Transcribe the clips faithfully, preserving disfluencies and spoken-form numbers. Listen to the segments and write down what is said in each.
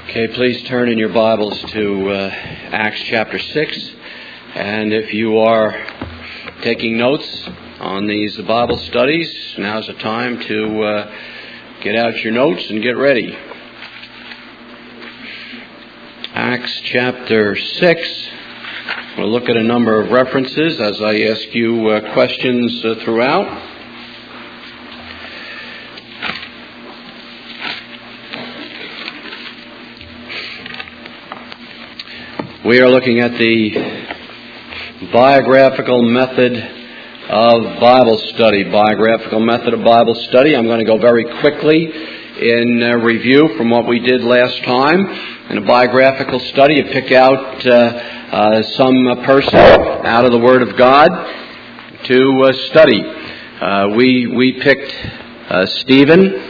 Okay, please turn in your Bibles to uh, Acts chapter six. And if you are taking notes on these Bible studies, now's the time to uh, get out your notes and get ready. Acts chapter six. We'll look at a number of references as I ask you uh, questions uh, throughout. We are looking at the biographical method of Bible study. Biographical method of Bible study. I'm going to go very quickly in uh, review from what we did last time. In a biographical study, you pick out uh, uh, some uh, person out of the Word of God to uh, study. Uh, we we picked uh, Stephen.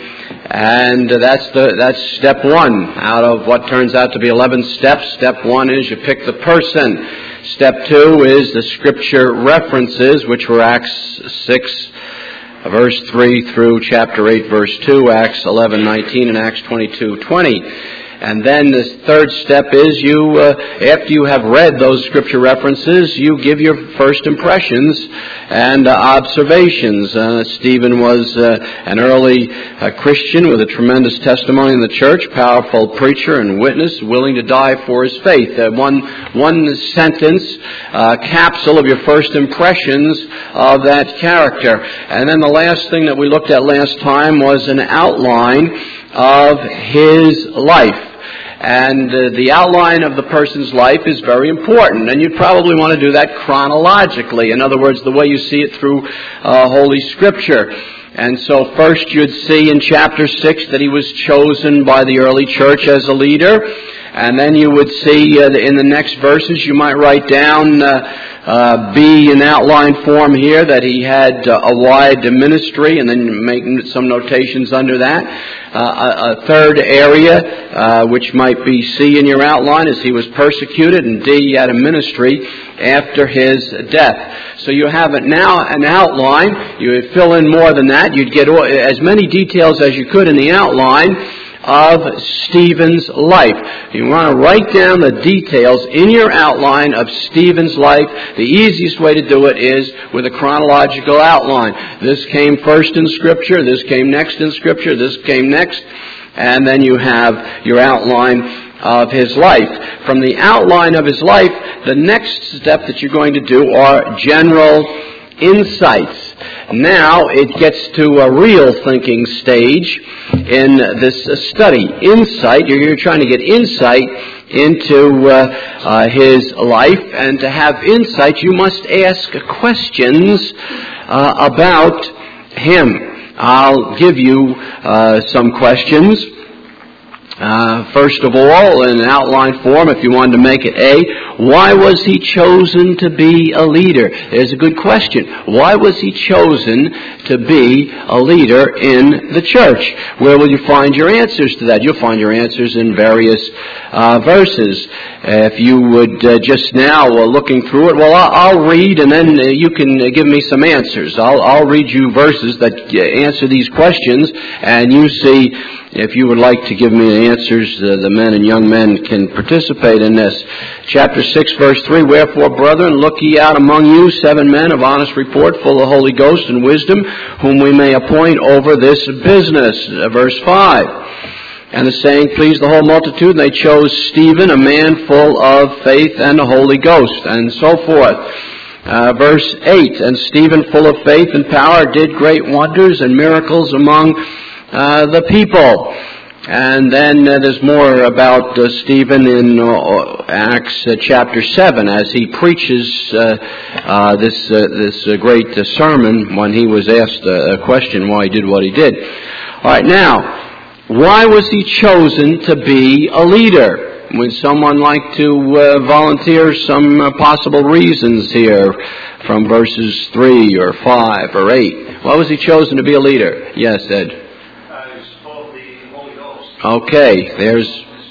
And that's the that's step one out of what turns out to be eleven steps. Step one is you pick the person. Step two is the scripture references, which were Acts six, verse three through chapter eight, verse two, Acts eleven, nineteen, and Acts twenty-two, twenty. And then the third step is you, uh, after you have read those scripture references, you give your first impressions and uh, observations. Uh, Stephen was uh, an early uh, Christian with a tremendous testimony in the church, powerful preacher and witness, willing to die for his faith. Uh, one, one sentence uh, capsule of your first impressions of that character. And then the last thing that we looked at last time was an outline of his life. And uh, the outline of the person's life is very important. And you'd probably want to do that chronologically. In other words, the way you see it through uh, Holy Scripture. And so first you'd see in chapter six that he was chosen by the early church as a leader. And then you would see uh, in the next verses you might write down uh, uh, B in outline form here that he had uh, a wide ministry, and then make some notations under that. Uh, a, a third area, uh, which might be C in your outline, is he was persecuted, and D, he had a ministry after his death. So you have it now an outline. You would fill in more than that. You'd get as many details as you could in the outline of Stephen's life. You want to write down the details in your outline of Stephen's life. The easiest way to do it is with a chronological outline. This came first in Scripture, this came next in Scripture, this came next, and then you have your outline of his life. From the outline of his life, the next step that you're going to do are general insights. Now it gets to a real thinking stage in this study. Insight, you're, you're trying to get insight into uh, uh, his life, and to have insight you must ask questions uh, about him. I'll give you uh, some questions. Uh, first of all, in an outline form, if you wanted to make it A, why was he chosen to be a leader? There's a good question. Why was he chosen to be a leader in the church? Where will you find your answers to that? You'll find your answers in various uh, verses. Uh, if you would uh, just now, uh, looking through it, well, I'll, I'll read, and then uh, you can uh, give me some answers. I'll, I'll read you verses that uh, answer these questions, and you see if you would like to give me the answers. Uh, the men and young men can participate in this. Chapter six, verse three, wherefore, brethren, look ye out among you seven men of honest report, full of the Holy Ghost and wisdom, whom we may appoint over this business. Uh, verse five. And the saying pleased the whole multitude, and they chose Stephen, a man full of faith and the Holy Ghost, and so forth. Uh, verse eight, and Stephen, full of faith and power, did great wonders and miracles among uh, the people. And then uh, there's more about uh, Stephen in uh, Acts uh, chapter seven, as he preaches uh, uh, this uh, this uh, great uh, sermon when he was asked uh, a question why he did what he did. All right, now, why was he chosen to be a leader? Would someone like to uh, volunteer some uh, possible reasons here from verses three or five or eight? Why was he chosen to be a leader? Yes, Ed. Uh, he was full of the Holy Ghost. Okay, there's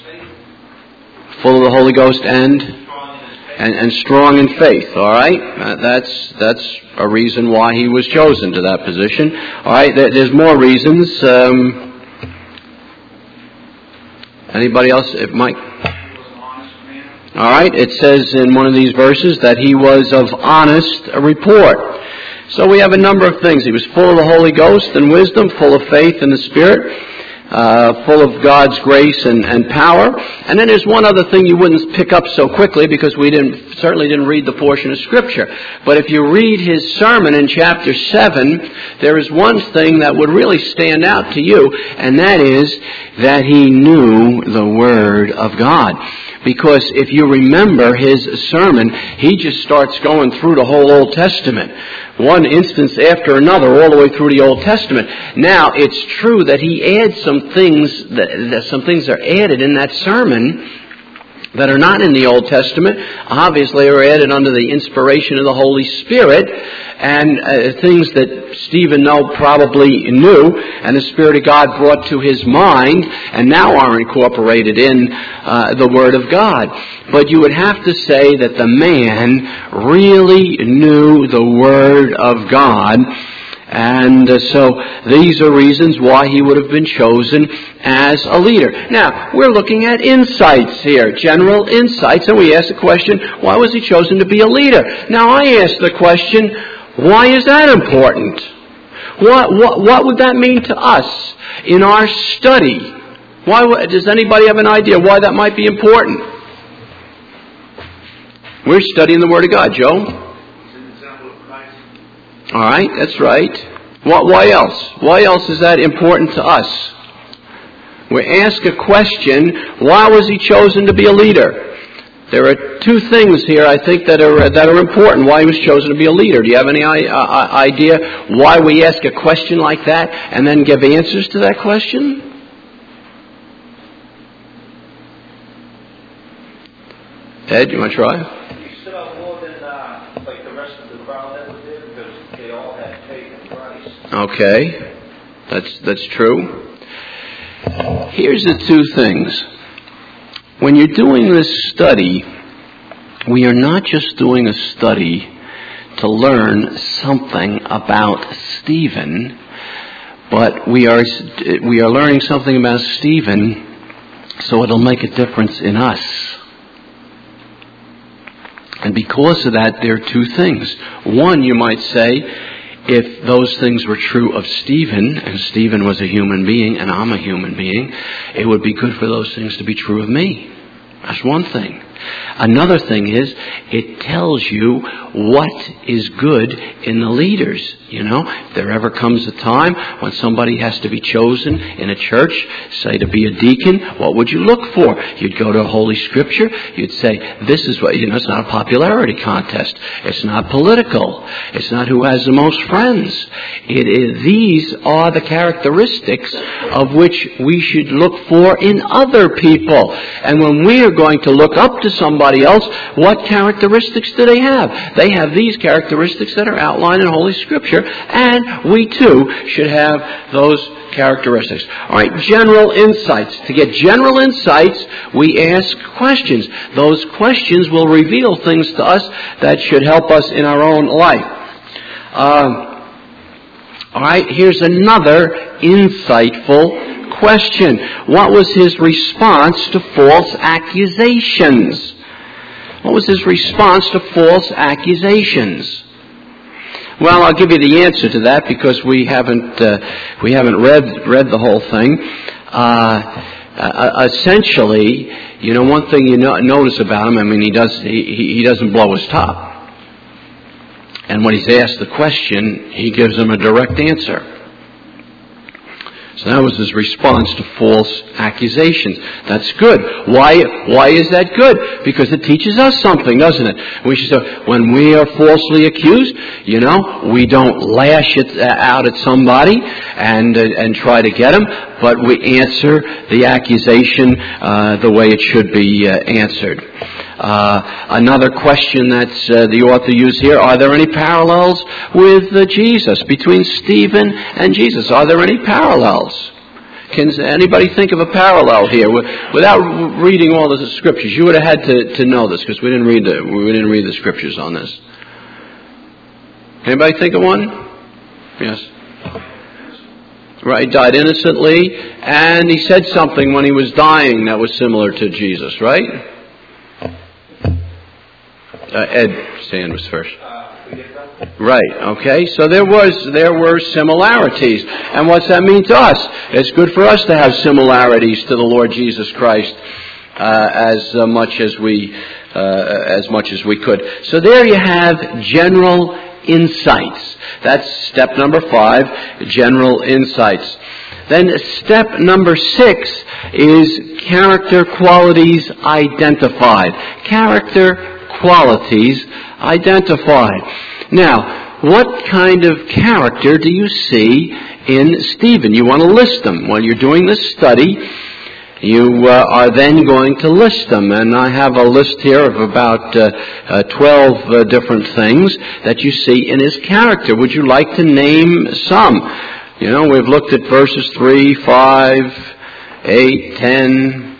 full of the Holy Ghost and and, and strong in faith. All right, uh, that's that's a reason why he was chosen to that position. All right, there, there's more reasons. Um, Anybody else? If Mike? He was an honest man. All right. It says in one of these verses that he was of honest report. So we have a number of things. He was full of the Holy Ghost and wisdom, full of faith in the Spirit, uh, full of God's grace and, and power. And then there's one other thing you wouldn't pick up so quickly because we didn't certainly didn't read the portion of Scripture. But if you read his sermon in chapter seven, there is one thing that would really stand out to you, and that is that he knew the Word of God. Because if you remember his sermon, he just starts going through the whole Old Testament. One instance after another, all the way through the Old Testament. Now, it's true that he adds some things, that, that some things are added in that sermon that are not in the Old Testament. Obviously, are added under the inspiration of the Holy Spirit, and uh, things that Stephen no, probably knew, and the Spirit of God brought to his mind, and now are incorporated in uh, the Word of God. But you would have to say that the man really knew the Word of God. And uh, so these are reasons why he would have been chosen as a leader. Now, we're looking at insights here, general insights, and we ask the question, why was he chosen to be a leader? Now, I ask the question, why is that important? What, what, what would that mean to us in our study? Why, does anybody have an idea why that might be important? We're studying the Word of God, Joe. All right, that's right. What, why else? Why else is that important to us? We ask a question, why was he chosen to be a leader? There are two things here, I think, that are that are important, why he was chosen to be a leader. Do you have any uh, idea why we ask a question like that and then give answers to that question? Ed, you want to try? Okay, that's that's true. Here's the two things. When you're doing this study, we are not just doing a study to learn something about Stephen, but we are we are learning something about Stephen so it'll make a difference in us. And because of that, there are two things. One, you might say, if those things were true of Stephen, and Stephen was a human being, and I'm a human being, it would be good for those things to be true of me. That's one thing. Another thing is, it tells you what is good in the leaders. You know, if there ever comes a time when somebody has to be chosen in a church, say to be a deacon, what would you look for? You'd go to Holy Scripture, you'd say, this is what, you know, it's not a popularity contest. It's not political. It's not who has the most friends. It is, these are the characteristics of which we should look for in other people. And when we are going to look up to somebody else, what characteristics do they have? They have these characteristics that are outlined in Holy Scripture, and we too should have those characteristics. All right, general insights. To get general insights, we ask questions. Those questions will reveal things to us that should help us in our own life. Um, all right, here's another insightful question. What was his response to false accusations? What was his response to false accusations? Well, I'll give you the answer to that because we haven't uh, we haven't read read the whole thing. Uh, uh, essentially, you know, one thing you no- notice about him, I mean, he does he, he doesn't blow his top. And when he's asked the question, he gives them a direct answer. So that was his response to false accusations. That's good. Why, why is that good? Because it teaches us something, doesn't it? We should say, when we are falsely accused, you know, we don't lash it out at somebody and uh, and try to get them, but we answer the accusation uh, the way it should be uh, answered. Uh, another question that uh, the author used here, are there any parallels with uh, Jesus, between Stephen and Jesus? Are there any parallels? Can anybody think of a parallel here? Without reading all the scriptures, you would have had to, to know this, because we didn't read the we didn't read the scriptures on this. Anybody think of one? Yes. Right, he died innocently, and he said something when he was dying that was similar to Jesus, right? Uh, Ed, Stan was first. Right, okay, so there was there were similarities. And what's that mean to us? It's good for us to have similarities to the Lord Jesus Christ uh, as uh, much as we uh, as much as we could. So there you have general insights. That's step number five, general insights. Then step number six is character qualities identified. Character qualities identified. Now, what kind of character do you see in Stephen? You want to list them. While you're doing this study, you uh, are then going to list them. And I have a list here of about uh, uh, twelve uh, different things that you see in his character. Would you like to name some? You know, we've looked at verses three, five, eight, ten,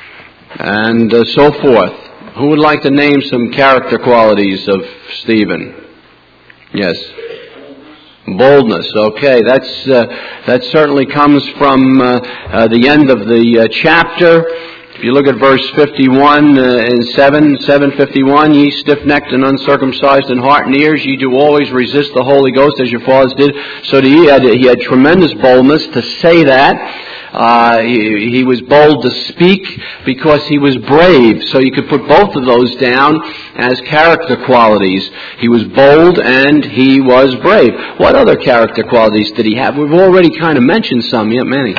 and uh, so forth. Who would like to name some character qualities of Stephen? Yes. Boldness. Okay, that's uh, that certainly comes from uh, uh, the end of the uh, chapter. If you look at verse fifty-one uh, in seven, seven fifty-one, ye stiff-necked and uncircumcised in heart and ears, ye do always resist the Holy Ghost as your fathers did. So he had he had tremendous boldness to say that. Uh, he, he was bold to speak because he was brave. So you could put both of those down as character qualities. He was bold and he was brave. What other character qualities did he have? We've already kind of mentioned some, yeah, Manny.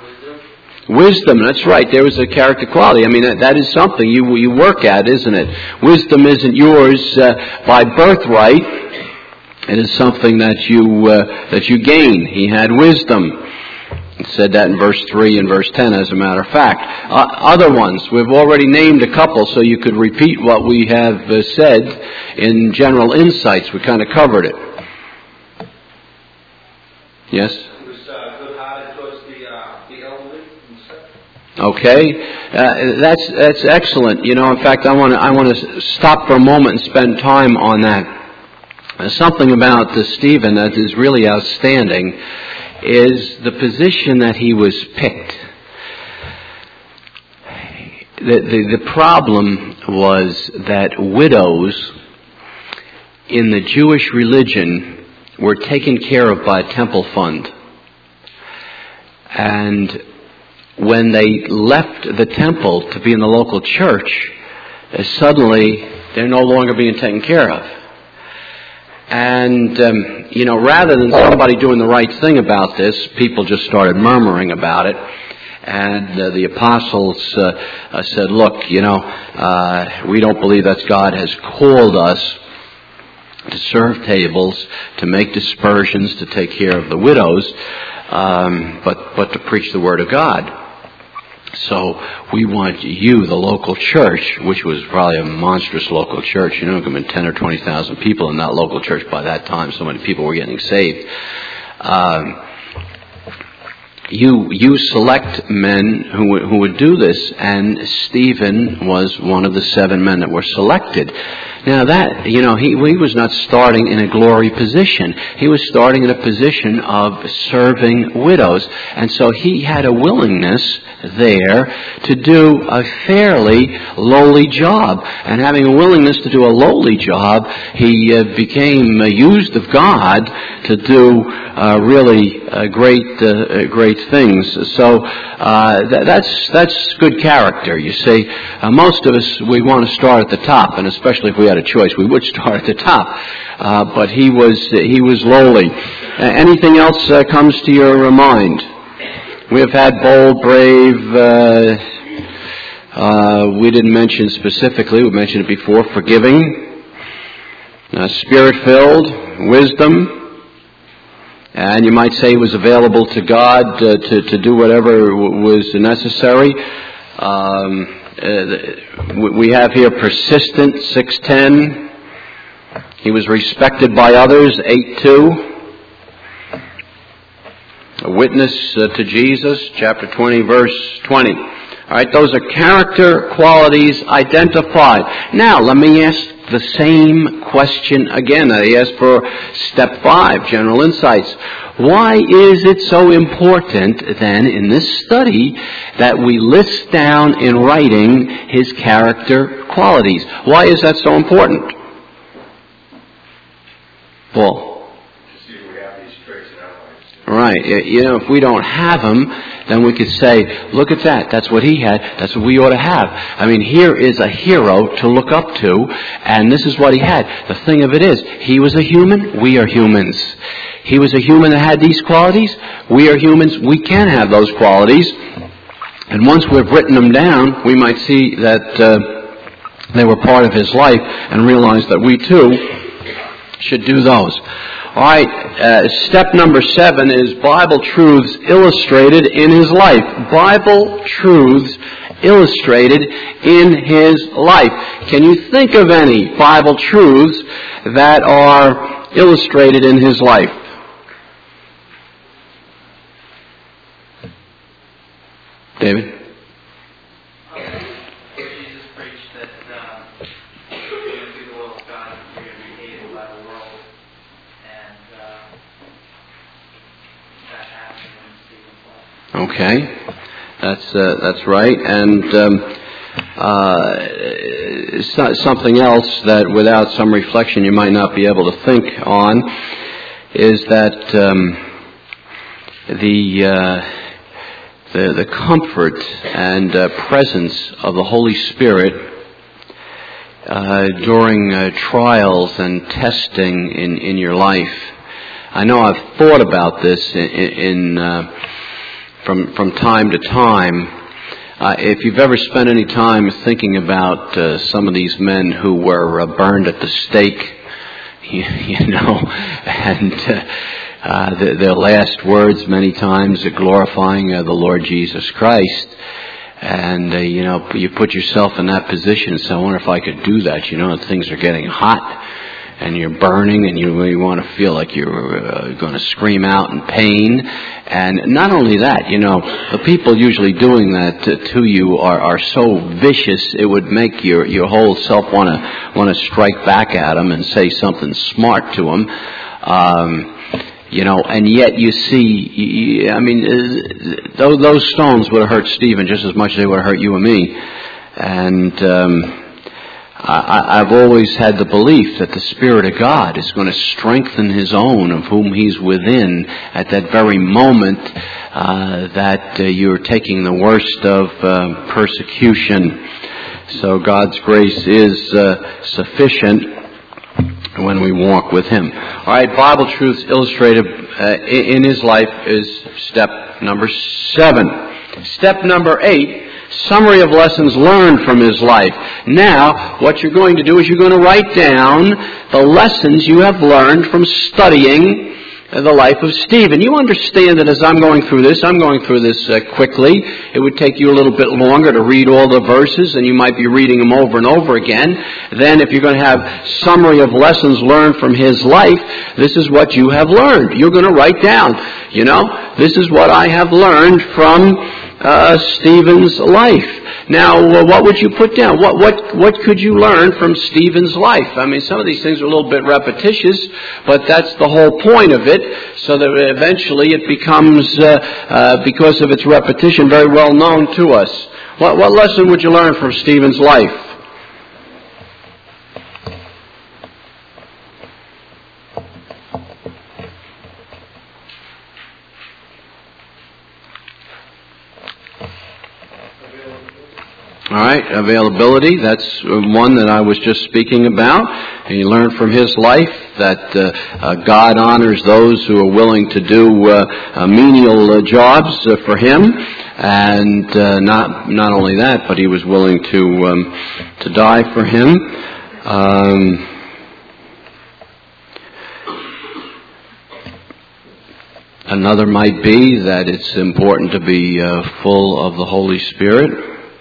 Wisdom, that's right. There was a character quality. I mean, that, that is something you you work at, isn't it? Wisdom isn't yours uh, by birthright. It is something that you uh, that you gain. He had wisdom. It said that in verse three and verse ten, as a matter of fact. Uh, other ones, we've already named a couple, so you could repeat what we have uh, said in general insights. We kind of covered it. Yes? He was uh, good-hearted towards the, uh, the elderly. Okay, uh, that's that's excellent. You know, in fact, I want to I want to stop for a moment and spend time on that. There's something about uh, Stephen that is really outstanding. Is the position that he was picked. The, the, the problem was that widows in the Jewish religion were taken care of by a temple fund. And when they left the temple to be in the local church, uh, suddenly they're no longer being taken care of. And, um, you know, rather than somebody doing the right thing about this, people just started murmuring about it. And uh, the apostles uh, uh, said, look, you know, uh, we don't believe that God has called us to serve tables, to make dispersions, to take care of the widows, um, but, but to preach the Word of God. So we want you, the local church, which was probably a monstrous local church. You know, there could have been ten or twenty thousand people in that local church by that time. So many people were getting saved. Um, you you select men who who would do this, and Stephen was one of the seven men that were selected. Now that, you know, he, he was not starting in a glory position. He was starting in a position of serving widows. And so he had a willingness there to do a fairly lowly job. And having a willingness to do a lowly job, he uh, became uh, used of God to do uh, really uh, great uh, great things. So uh, th- that's that's good character, you see. Uh, most of us, we want to start at the top, and especially if we had a choice, we would start at the top. Uh, but he was he was lowly. Uh, anything else uh, comes to your uh, mind? We have had bold, brave. Uh, uh, we didn't mention specifically. We mentioned it before. Forgiving, uh, spirit-filled, wisdom. And you might say he was available to God uh, to, to do whatever w- was necessary. Um, uh, we have here persistent, six ten. He was respected by others, eight two. A witness uh, to Jesus, chapter twenty, verse twenty. All right, those are character qualities identified. Now, let me ask the same question again. They asked for step five, general insights. Why is it so important then in this study that we list down in writing his character qualities? Why is that so important? Paul? Right. You know, if we don't have them, then we could say, look at that. That's what he had. That's what we ought to have. I mean, here is a hero to look up to, and this is what he had. The thing of it is, he was a human. We are humans. He was a human that had these qualities. We are humans. We can have those qualities. And once we've written them down, we might see that uh, they were part of his life and realize that we too should do those. All right, uh, step number seven is Bible truths illustrated in his life. Bible truths illustrated in his life. Can you think of any Bible truths that are illustrated in his life? David? Okay, that's uh, that's right, and um, uh, so, something else that, without some reflection, you might not be able to think on is that um, the, uh, the the comfort and uh, presence of the Holy Spirit uh, during uh, trials and testing in in your life. I know I've thought about this in. in uh, From from time to time, uh, if you've ever spent any time thinking about uh, some of these men who were uh, burned at the stake, you, you know, and uh, uh, the, their last words many times are glorifying uh, the Lord Jesus Christ, and uh, you know, you put yourself in that position and say, I wonder if I could do that. You know, things are getting hot, and you're burning, and you really want to feel like you're uh, going to scream out in pain. And not only that, you know, the people usually doing that to, to you are, are so vicious, it would make your, your whole self want to want to strike back at them and say something smart to them. Um, you know, and yet you see, I mean, those, those stones would have hurt Stephen just as much as they would have hurt you and me. And um I, I've always had the belief that the Spirit of God is going to strengthen His own of whom He's within at that very moment uh, that uh, you're taking the worst of uh, persecution. So God's grace is uh, sufficient when we walk with Him. All right, Bible truths illustrated uh, in His life is step number seven. Step number eight. Summary of lessons learned from his life. Now, what you're going to do is you're going to write down the lessons you have learned from studying the life of Stephen. You understand that as I'm going through this, I'm going through this uh, quickly. It would take you a little bit longer to read all the verses, and you might be reading them over and over again. Then if you're going to have summary of lessons learned from his life, this is what you have learned. You're going to write down, you know, this is what I have learned from Uh, Stephen's life. Now, uh, what would you put down? What what what could you learn from Stephen's life? I mean, some of these things are a little bit repetitious, but that's the whole point of it, so that eventually it becomes, uh, uh, because of its repetition, very well known to us. What what lesson would you learn from Stephen's life? All right, availability, that's one that I was just speaking about. And you learn from his life that uh, uh, God honors those who are willing to do uh, uh, menial uh, jobs uh, for him. And uh, not not only that, but he was willing to um, to die for him. Um, another might be that it's important to be uh, full of the Holy Spirit.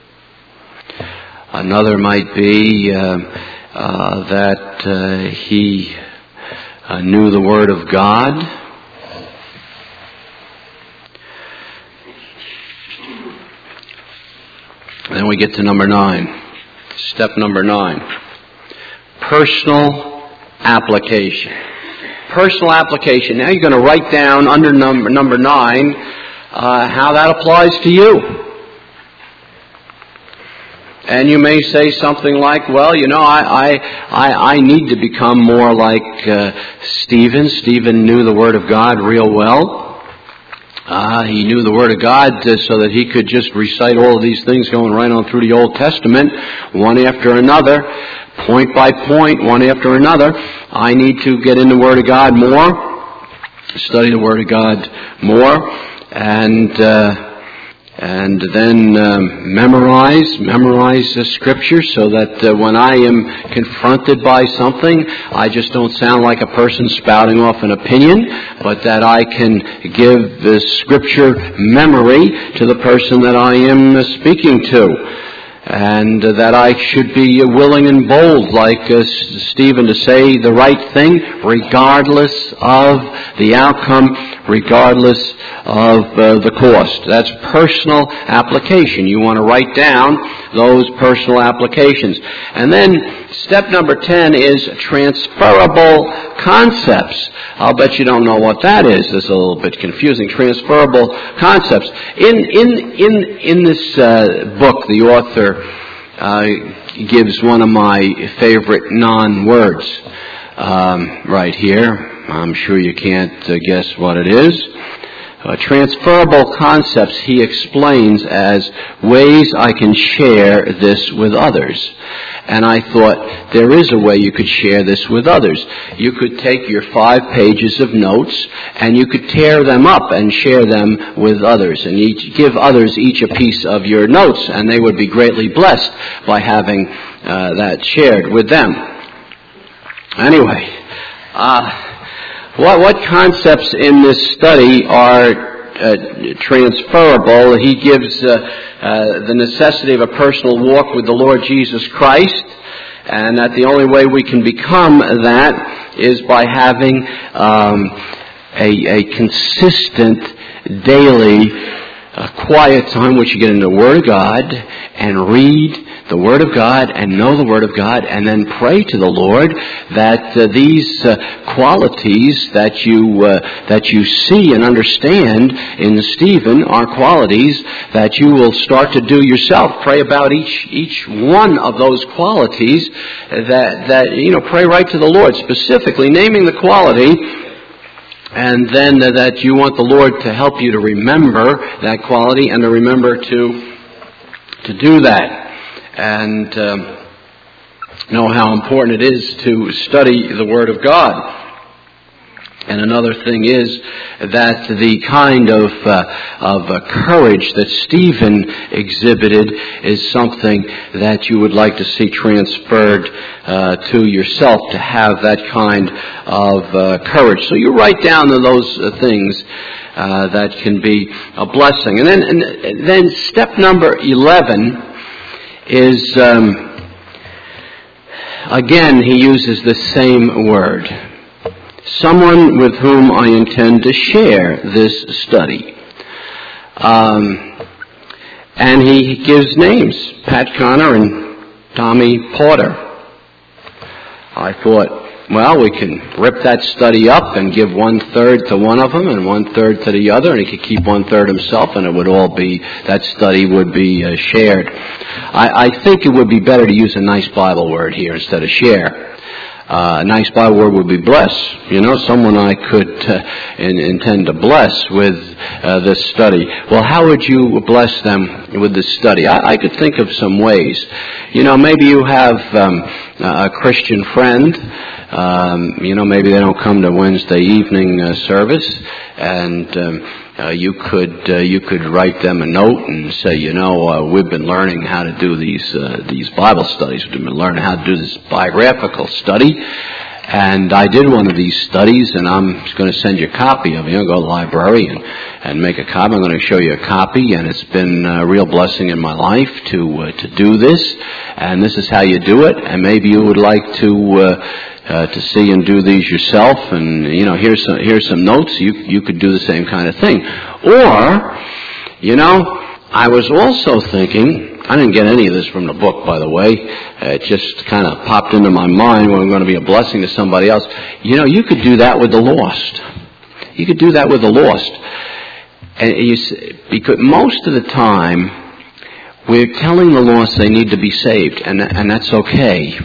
Another might be uh, uh, that uh, he uh, knew the Word of God. Then we get to number nine. Step number nine. personal application. Personal application. Now you're going to write down under number number nine uh, how that applies to you. And you may say something like, well, you know, I I, I, I need to become more like uh, Stephen. Stephen knew the Word of God real well. Uh, he knew the Word of God uh, so that he could just recite all of these things going right on through the Old Testament, one after another, point by point, one after another. I need to get in the Word of God more, study the Word of God more, and uh, and then um, memorize, memorize the Scripture so that uh, when I am confronted by something, I just don't sound like a person spouting off an opinion, but that I can give the Scripture memory to the person that I am uh, speaking to. And uh, that I should be willing and bold, like uh, Stephen, to say the right thing, regardless of the outcome, regardless of uh, the cost. That's personal application. You want to write down those personal applications. And then step number ten is transferable concepts. I'll bet you don't know what that is. This is a little bit confusing. Transferable concepts. In in in in this uh, book, the author uh, gives one of my favorite non-words um, right here. I'm sure you can't uh, guess what it is. Uh, transferable concepts he explains as ways I can share this with others. And I thought, there is a way you could share this with others. You could take your five pages of notes and you could tear them up and share them with others. And each, give others each a piece of your notes, and they would be greatly blessed by having uh, that shared with them. Anyway, uh, what, what concepts in this study are Uh, transferable? He gives uh, uh, the necessity of a personal walk with the Lord Jesus Christ, and that the only way we can become that is by having um, a, a consistent daily uh, quiet time which you get in the Word of God and read the Word of God and know the Word of God, and then pray to the Lord that uh, these uh, qualities that you uh, that you see and understand in Stephen are qualities that you will start to do yourself. Pray about each each one of those qualities. That that you know, pray right to the Lord, specifically naming the quality. And then uh, that you want the Lord to help you to remember that quality and to remember to to do that. And um, know how important it is to study the Word of God. And another thing is that the kind of uh, of uh, courage that Stephen exhibited is something that you would like to see transferred uh, to yourself, to have that kind of uh, courage. So you write down those uh, things uh, that can be a blessing. And then, and then step number eleven is, um, again, he uses the same word. Someone with whom I intend to share this study. Um, and he gives names, Pat Connor and Tommy Porter. I thought, well, we can rip that study up and give one-third to one of them and one-third to the other, and he could keep one-third himself, and it would all be, that study would be uh, shared. I, I think it would be better to use a nice Bible word here instead of share. Uh, a nice Bible word would be bless. You know, someone I could uh, in, intend to bless with uh, this study. Well, how would you bless them with this study? I, I could think of some ways. You know, maybe you have um, a Christian friend. Um, you know, maybe they don't come to Wednesday evening uh, service, and um, uh, you could uh, you could write them a note and say, you know, uh, we've been learning how to do these uh, these Bible studies. We've been learning how to do this biographical study, and I did one of these studies, and I'm going to send you a copy of it. You know, go to the library and and make a copy. I'm going to show you a copy, and it's been a real blessing in my life to uh, to do this, and this is how you do it. And maybe you would like to. Uh, Uh, to see and do these yourself, and you know, here's some here's some notes. You you could do the same kind of thing. Or, you know, I was also thinking I didn't get any of this from the book, by the way. Uh, it just kind of popped into my mind when I'm going to be a blessing to somebody else. You know, you could do that with the lost. You could do that with the lost. And you, because most of the time, we're telling the lost they need to be saved, and and that's okay.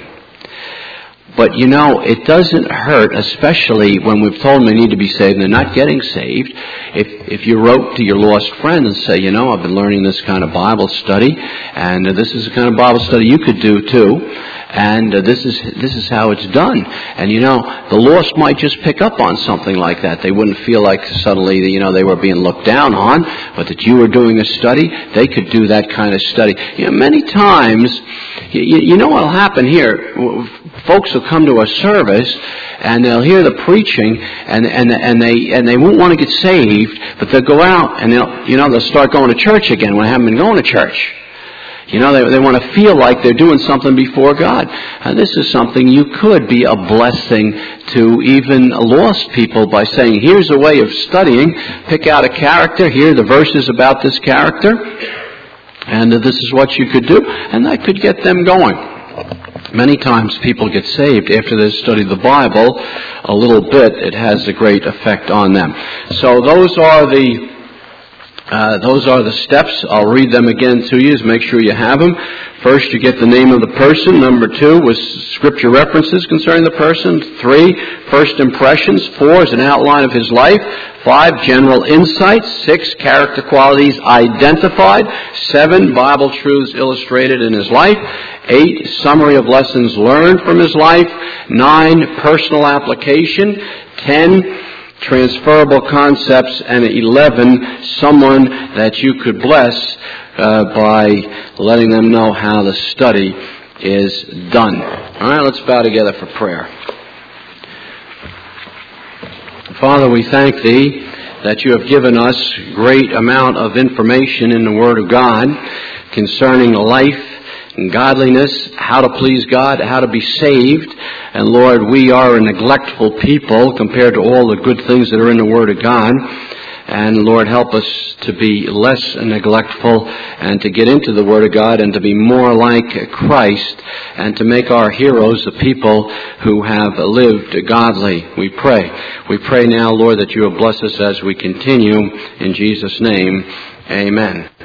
But, you know, it doesn't hurt, especially when we've told them they need to be saved and they're not getting saved. If if you wrote to your lost friend and say, you know, I've been learning this kind of Bible study, and uh, this is the kind of Bible study you could do too, and uh, this is this is how it's done. And, you know, the lost might just pick up on something like that. They wouldn't feel like suddenly, you know, they were being looked down on, but that you were doing a study, they could do that kind of study. You know, many times, you, you know what will happen here? Folks will come to a service and they'll hear the preaching and and and they and they won't want to get saved, but they'll go out and they'll you know they'll start going to church again when they haven't been going to church. You know, they they want to feel like they're doing something before God. And this is something you could be a blessing to even lost people by saying, here's a way of studying, pick out a character, here are the verses about this character, and this is what you could do, and that could get them going. Many times people get saved after they've studied the Bible a little bit. It has a great effect on them. So those are the uh, those are the steps. I'll read them again to you. Make sure you have them. First, you get the name of the person. Number two was scripture references concerning the person. Three, first impressions. Four is an outline of his life. Five, general insights. Six, character qualities identified. Seven, Bible truths illustrated in his life. Eight, summary of lessons learned from his life. Nine, personal application. Ten, transferable concepts. And eleven, someone that you could bless uh, by letting them know how the study is done. All right, let's bow together for prayer. Father, we thank Thee that You have given us great amount of information in the Word of God concerning life and godliness, how to please God, how to be saved. And Lord, we are a neglectful people compared to all the good things that are in the Word of God. And Lord, help us to be less neglectful and to get into the Word of God and to be more like Christ and to make our heroes the people who have lived godly. We pray. We pray now, Lord, that You will bless us as we continue. In Jesus' name, amen.